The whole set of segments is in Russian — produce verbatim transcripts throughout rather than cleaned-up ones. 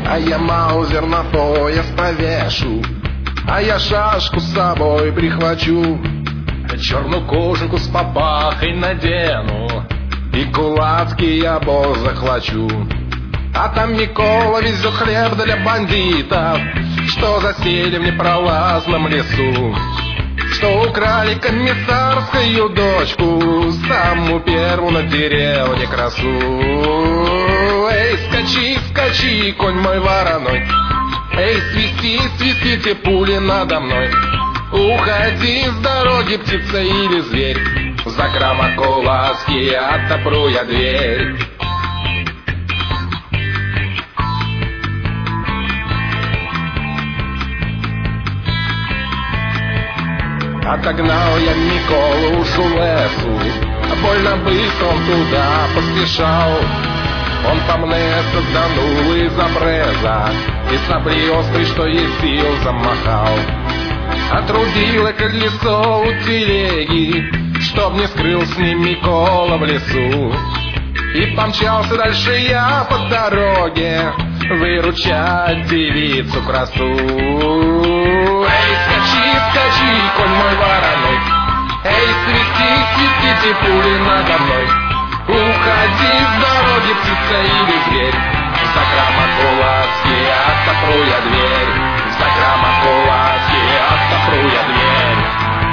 А я маузер на пояс повешу, а я шашку с собой прихвачу. Черную кожанку с папахой надену и кулацкий обоз захвачу. А там Микола везет хлеб для бандитов, что засели в непролазном лесу, что украли комиссарскую дочку, самую первую на деревне красу. Эй, скачи, скачи, конь мой вороной, эй, свисти, свистите пули надо мной. Уходи с дороги, птица или зверь, за Крамакулацкий отопру я дверь. Отогнал я Миколу уж у лесу, больно быстро он туда поспешал. Он по мне созданул из обреза и сабли острый, что есть сил, замахал. Отрубило колесо у телеги, чтоб не скрыл с ним Микола в лесу. И помчался дальше я по дороге выручать девицу красу. Эй, скачи, скачи, конь мой вороной, эй, свисти, свистите пули надо мной. Уходи с дороги, птица или зверь, за Крамакулацкий отопру я дверь, за Крамакулацкий отопру я дверь.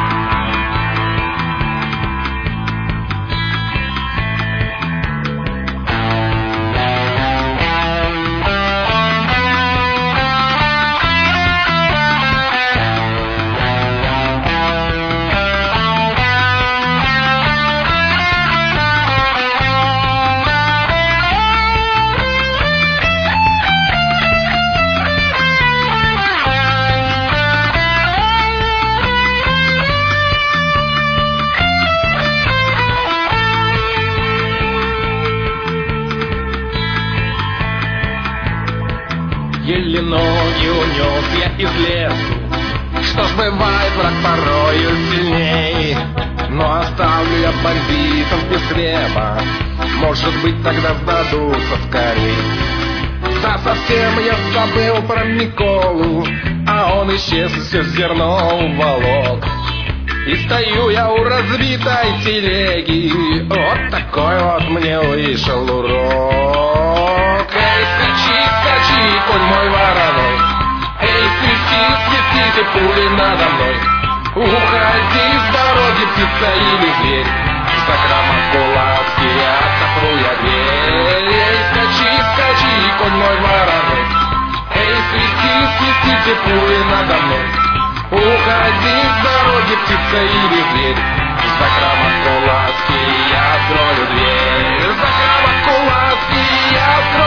Еле ноги унес я из лесу, что ж бывает, враг порою сильней. Но оставлю я бандитов без хлеба, может быть, тогда сдадутся скорей. Да совсем я забыл про Миколу, а он исчез и все зерно уволок. И стою я у разбитой телеги, вот такой вот мне вышел урок. Эй, скачи, скачи, конь мой вороной, эй, свисти, свистите пули надо мной. Уходи с дороги, птица или зверь, за Крамакулацкий отопру я дверь. Эй, скачи, скачи, конь мой вороной, эй, свисти, свистите пули надо мной. Уходи с дороги, птица или зверь, за Крамакулацкий я открою дверь, за Крамакулацкий я открою.